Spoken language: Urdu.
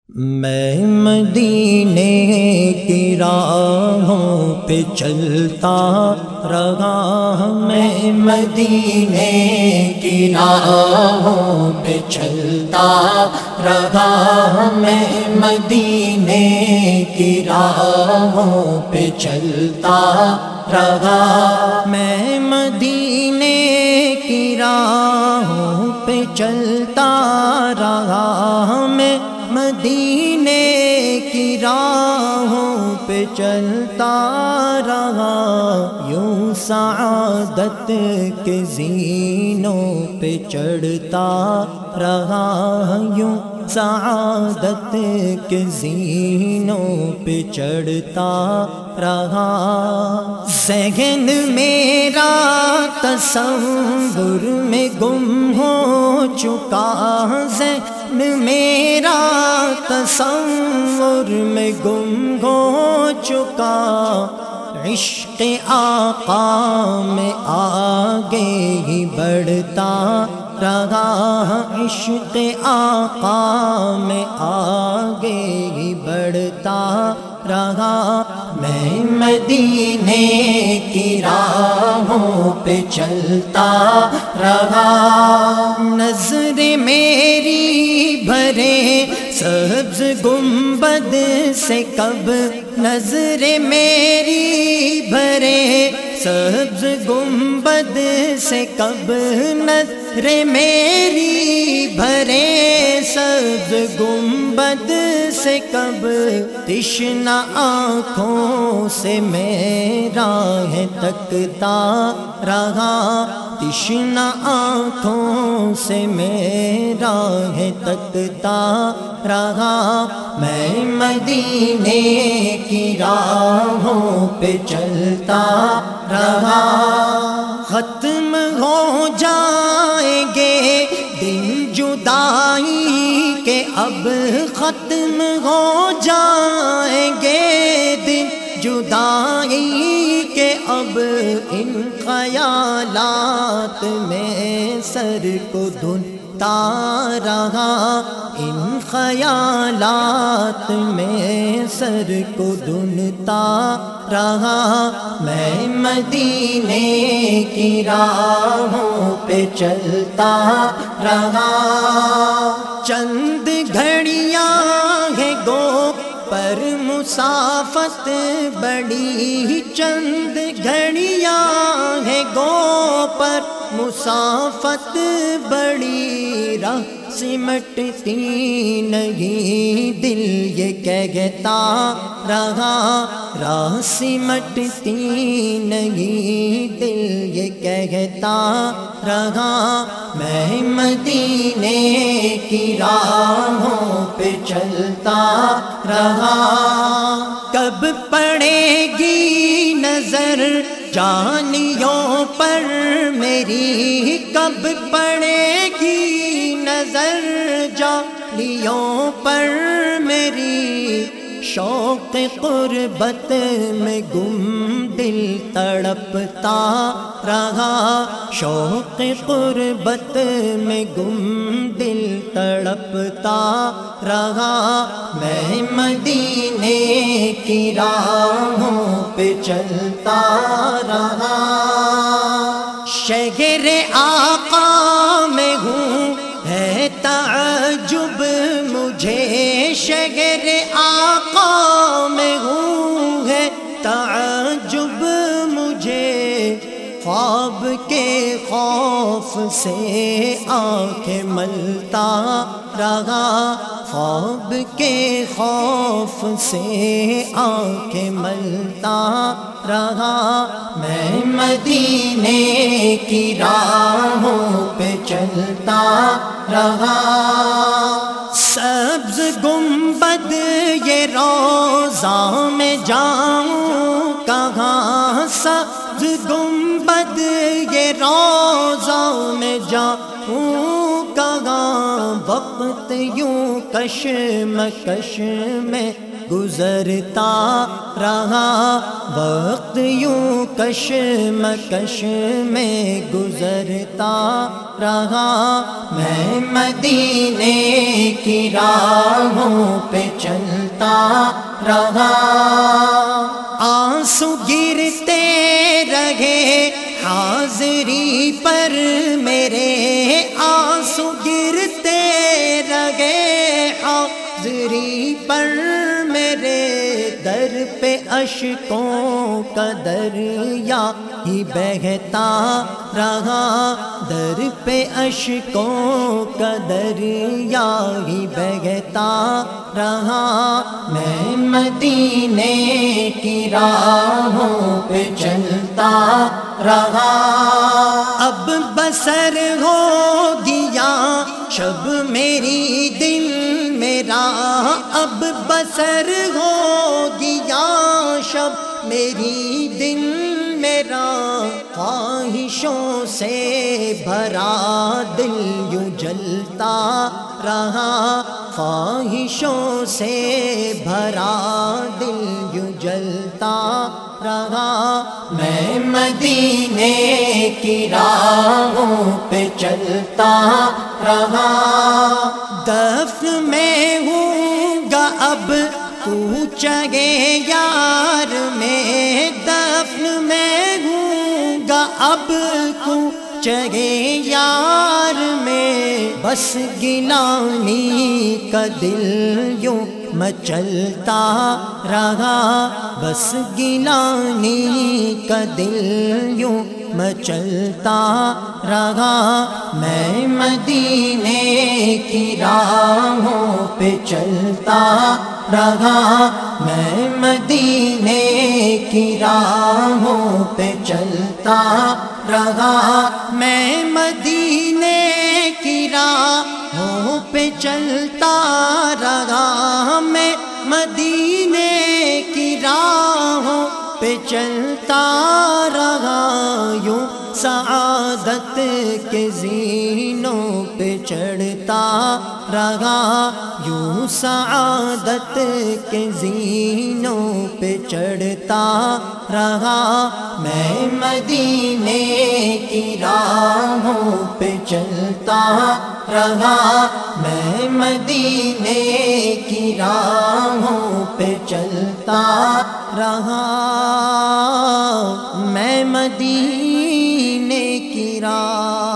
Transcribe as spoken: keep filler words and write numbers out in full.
میں مدینے کی راہوں پہ چلتا رہا، میں مدینے کی راہوں پہ چلتا رہا، میں مدینے کی راہوں پہ چلتا رہا، میں مدینے کی راہوں پہ چلتا رہا، میں مدینے کی راہوں پہ چلتا رہا، یوں سعادت کے زینوں پہ چڑھتا رہا، یوں سعادت کے زینوں پہ چڑھتا رہا، ذہن میرا تصور میں گم ہو چکا، ذہن میرا تصور میں گم ہو چکا، عشق آقا میں آگے ہی بڑھتا رہا، عشق آقا میں آگے ہی بڑھتا رہا، میں مدینے کی راہوں پہ چلتا رہا، نظر میری بھرے سبز گنبد سے کب، نظر میری بھرے سبز گنبد سے کب، نظر میری بھرے سبز گنبد سے کب، تشنہ آنکھوں سے میرا ہے تکتا رہا، تشنہ آنکھوں سے میرا ہے تکتا رہا، میں مدینے کی راہوں پہ چلتا رہا، ختم ہو جائیں گے دن جدائی کے اب، ختم ہو جائیں گے دن جدائی کے اب، ان خیالات میں سر کو دھنتا رہا، ان خیالات میں سر کو دھنتا رہا، میں مدینے کی راہوں پہ چلتا رہا، چند گھڑیاں ہے گو پر مسافت بڑی، چند گھڑیاں ہے گو پر مسافت بڑی، راہ سمٹتی نہیں دل یہ کہتا رہا، راہ سمٹتی نہیں دل یہ کہتا رہا، میں مدینے کی راہوں پہ چلتا رہا، کب پڑے گی نظر جانیوں پر میری، کب پڑے گی نظر جانیوں پر میری، شوق قربت میں گم دل تڑپتا رہا، شوق قربت میں گم دل تڑپتا رہا، میں مدینے کی راہوں پہ چلتا رہا، شہر آقا میں ہوں ہے تعجب مجھے، شہر آقا میں ہوں ہے تعجب مجھے، خواب کے خوف سے آنکھیں ملتا رہا، خواب کے خوف سے آنکھیں ملتا رہا، میں مدینے کی راہوں پہ چلتا رہا، سبز گنبد یہ روضہ میں جاؤں کہاں، سبز گنبد یہ روضہ میں جاؤں کہاں، وقت یوں کشمکش میں گزرتا رہا، وقت یوں کشمکش میں گزرتا رہا، میں مدینے کی راہوں پہ چلتا رہا، آنسو گرتے رہے حاضری پر میرے، آنسو گرتے رہے حاضری پر میرے، در پہ اشکوں کا دریا ہی بہتا رہا، در پہ اشکوں کا دریا ہی بہتا رہا، میں مدینے کی راہوں پہ چلتا رہا، اب بسر ہو گیا شب میری دل میرا، اب بسر ہو گیا شب میری دل میرا، خواہشوں سے بھرا دل یوں جلتا رہا، خواہشوں سے بھرا دل یوں جلتا رہا، میں مدینے کی راہوں پہ چلتا رہا، دفن میں ہوں گا اب کوچگے یار میں، دفن میں ہوں گا اب کوچگے یار میں، بس گیلانی کا دل یوں مچلتا رہا، بس گیلانی کا دل یوں مچلتا رہا، میں مدینے کی راہوں پہ چلتا رہا، میں مدینے کی راہوں پہ چلتا رہا، میں مدینے کی راہوں پہ چلتا رہا، میں مدینے کی راہوں پہ چلتا رہا، یوں سعادت کے زینوں پہ چڑھتا رہا، یوں سعادت کے زینوں پہ چڑھتا رہا، میں مدینے کی راہوں پہ چلتا رہا، میں مدینے کی راہوں پہ چلتا رہا، میں مدینے کی راہ